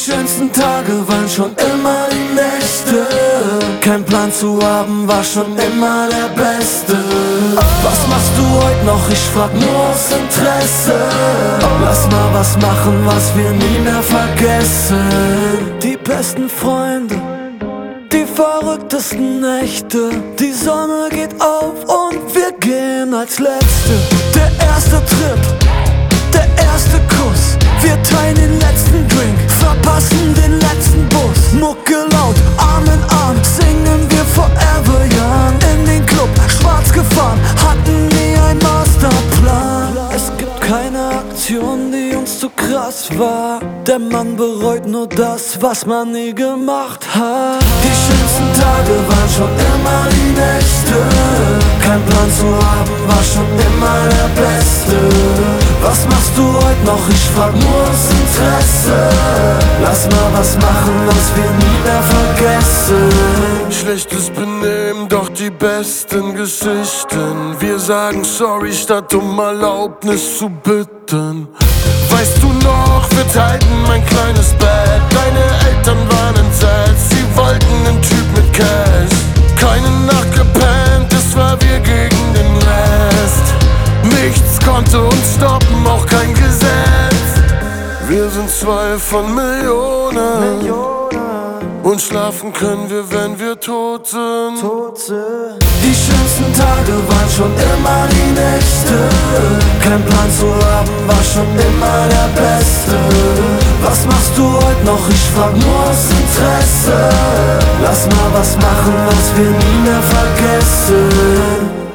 Die schönsten Tage waren schon immer die Nächte. Kein Plan zu haben war schon immer der Beste. Was machst du heute noch? Ich frag nur aus Interesse. Lass mal was machen, was wir nie mehr vergessen. Die besten Freunde, die verrücktesten Nächte. Die Sonne geht auf und wir gehen als Letzte. Der erste Trip, der erste Kuss. Wir teilen den letzten Drink, verpassen den letzten Bus. Mucke laut, Arm in Arm, singen wir Forever Young. In den Club, schwarz gefahren, hatten nie einen Masterplan. Es gibt keine Aktion, die uns zu krass war. Der Mann bereut nur das, was man nie gemacht hat. Die schönsten Tage waren schon immer die Nächte. Kein Plan zu haben war schon immer der Beste. Was machst du heute noch? Ich frag nur aus Interesse. Lass mal was machen, was wir nie mehr vergessen. Schlechtes Benehmen, doch die besten Geschichten. Wir sagen sorry, statt um Erlaubnis zu bitten. Weißt du noch, wir teilten mein kleines Bett. Deine Eltern waren entsetzt, sie wollten einen Typ mit Cash. Keine Nacht gepennt, es war wir gegen den Rest. Nichts konnte uns stoppen, auch kein Gesetz. Wir sind zwei von Millionen. Und schlafen können wir, wenn wir tot sind. Die schönsten Tage waren schon immer die Nächte. Kein Plan zu haben war schon immer der Beste. Was machst du heute noch? Ich frag nur aus Interesse. Lass mal was machen, was wir nie mehr vergessen.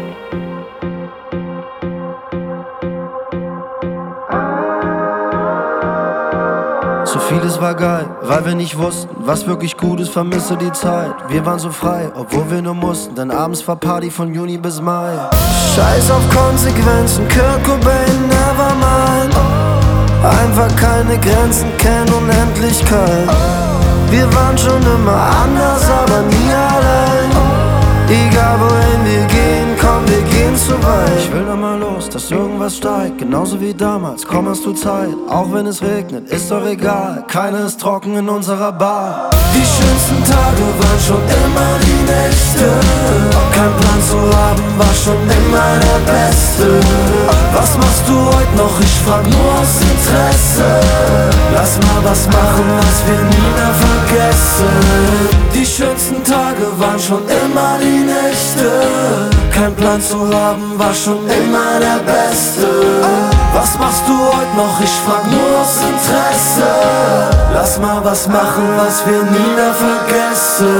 So vieles war geil, weil wir nicht wussten, was wirklich gut ist, vermisse die Zeit. Wir waren so frei, obwohl wir nur mussten, denn abends war Party von Juni bis Mai. Scheiß auf Konsequenzen, Kurt Cobain, nevermind. Einfach keine Grenzen, kennen Unendlichkeit. Wir waren schon immer anders, aber nie allein. Egal wohin wir gehen, komm, wir gehen zu weit. Ich will da mal los, dass irgendwas steigt, genauso wie damals, komm, hast du Zeit. Auch wenn es regnet, ist doch egal, keiner ist trocken in unserer Bar. Die schönsten Tage waren schon immer die Nächte. Kein Plan zu haben war schon immer der Beste. Was machst du heute noch? Ich frag nur aus Interesse. Lass mal was machen, was wir nie mehr vergessen. Die schönsten Tage waren schon immer die Nächte. Kein Plan zu haben war schon immer der Beste. Was machst du heute noch? Ich frag nur aus Interesse. Lass mal was machen, was wir nie mehr vergessen.